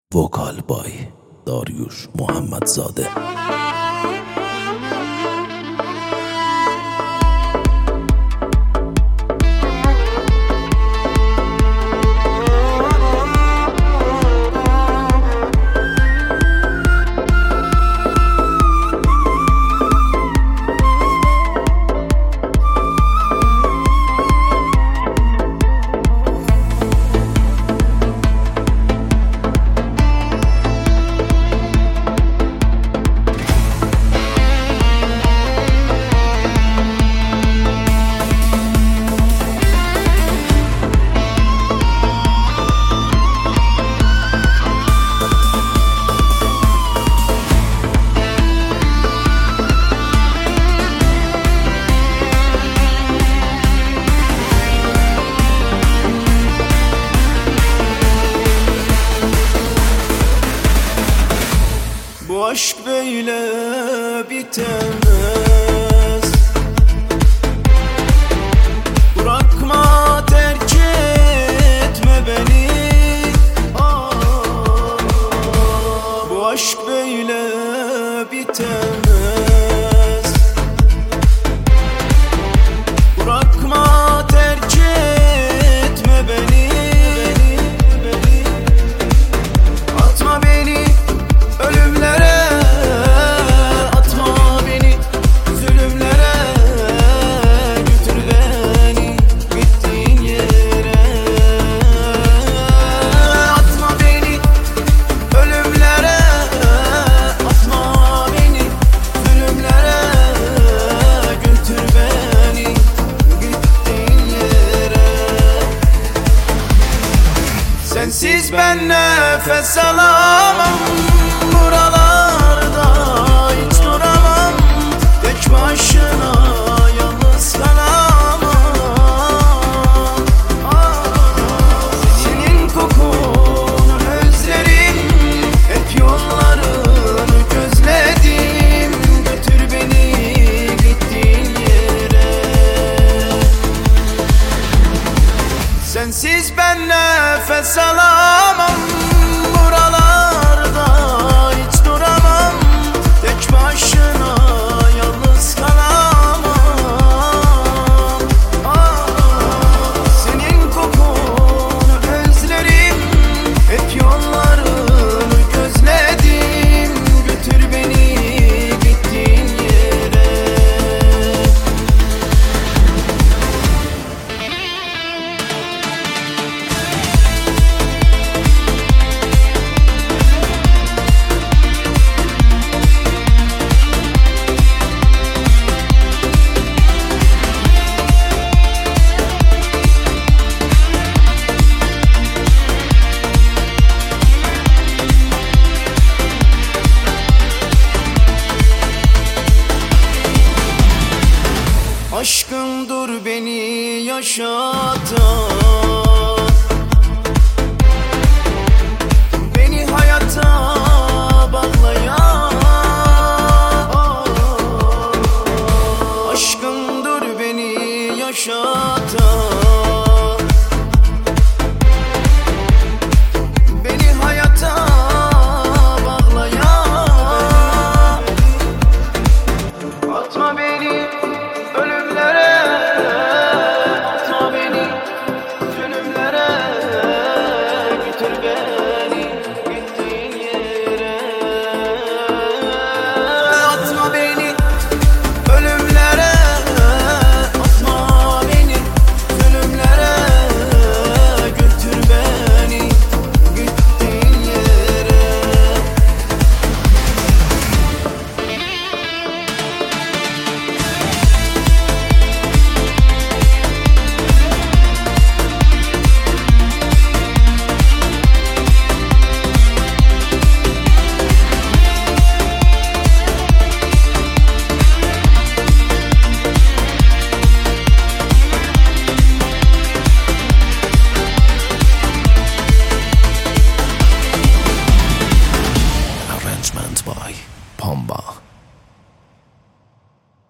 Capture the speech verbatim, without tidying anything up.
Vokal by Dariush Muhammedsade. Bu aşk böyle bitemez. Bırakma, terk etme beni. Aa, bu aşk böyle bitemez. Bırakma, terk etme beni. Atma beni ölümlere, atma beni zulümlere, götür beni gittiğin yere. Atma beni ölümlere, atma beni zulümlere, götür beni gittiğin yere. Sensiz ben nefes alamam, buralarda hiç duramam. Tek başına yalnız kalamam. Senin kokunu özlerim, hep yollarını gözledim. Götür beni gittiğin yere. Sensiz ben nefes alamam, buralarda hiç duramam. Tek başına yalnız kalamam. Aa, senin kokunu özlerim, hep yollarını gözledim. Götür beni gittiğin yere. Aşkın dur beni yaşa